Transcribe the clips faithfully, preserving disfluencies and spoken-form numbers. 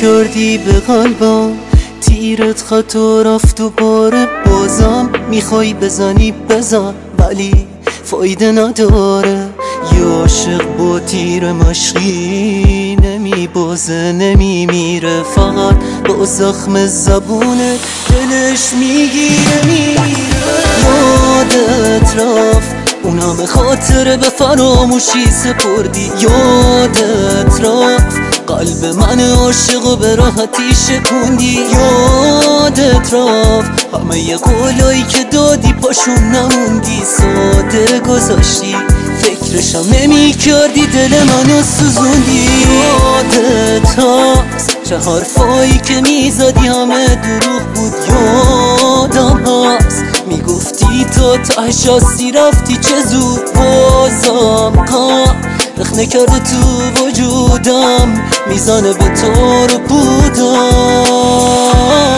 کردی به قلبم، تیرت خطا رفت و باره بازم میخوای بزنی بزن، ولی فایده نداره. یا عاشق با تیر مشقی نمی بازه نمی میره، فقط با زخم زبونت دلش میگیره میره. یادت رفت اونم خاطره به فراموشی سپردی، یادت رفت قلب من عاشق به راحتی شکوندی، یادت رفت همه ی قولایی که دادی پاشون نموندی، ساده گذاشتی فکرشم نمی کردی دل منو سوزوندی. یادت هست چه حرفایی که میزدی همه دروغ بود، یادم هست میگفتی تو تهش هستی رفتی چه زود، بازم ها رخنه کرده تو وجودم، میزنه به تار و پودم.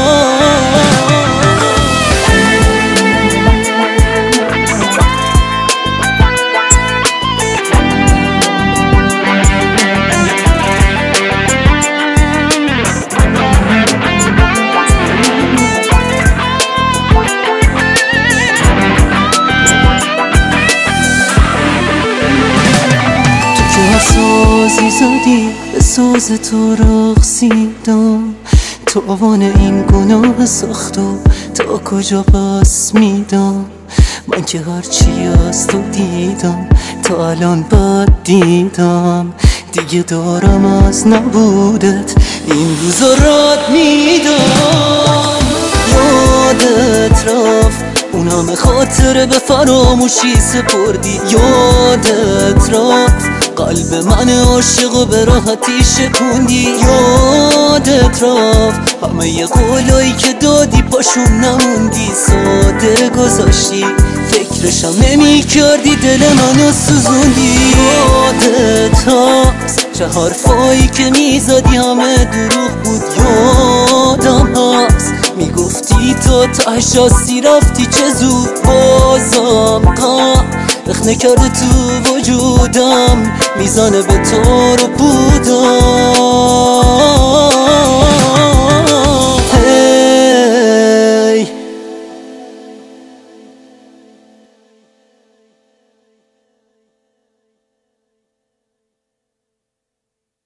سازی زدی به ساز تو رقصیدم، تو آوان این گناه سخت و تا کجا پس میدم. من که هرچی از تو دیدم تا الان بد دیدم، دیگه دارم از نبودت این روزا رد میدم. یادت رفت اونم خاطره به فراموشی سپردی، یادت رفت قلب من عاشق به راحتی شکوندی، یادت رفت همه ی قولایی که دادی پاشون نموندی، ساده گذاشتی فکرشم نمی کردی دل منو سوزوندی. یادت هست چه حرفایی که میزدی همه دروغ بود، یادم هست میگفتی تو تهش هستی رفتی چه زود، بازم غم رخنه کرده تو وجودم، میزنه به تار و پودم.